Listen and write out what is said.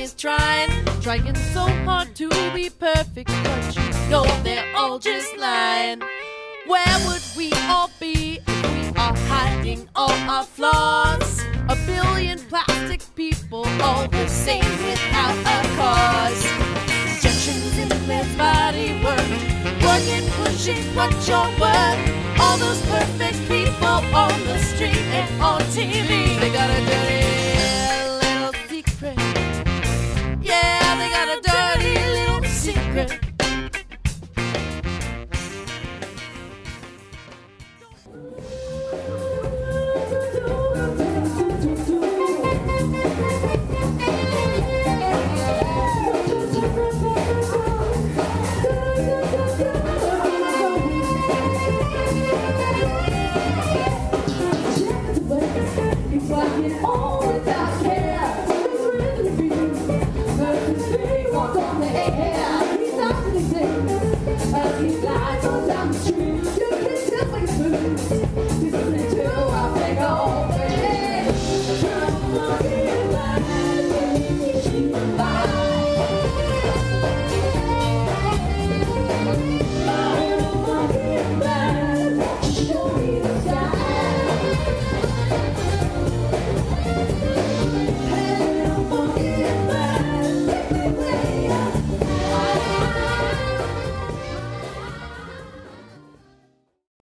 always trying so hard to be perfect, but you know they're all just lying. Where would we all be if we are hiding all our flaws? A billion plastic people, all the same without a cause. Injections in their body work, working, pushing what you're worth. All those perfect people on the street and on TV, they got a dirty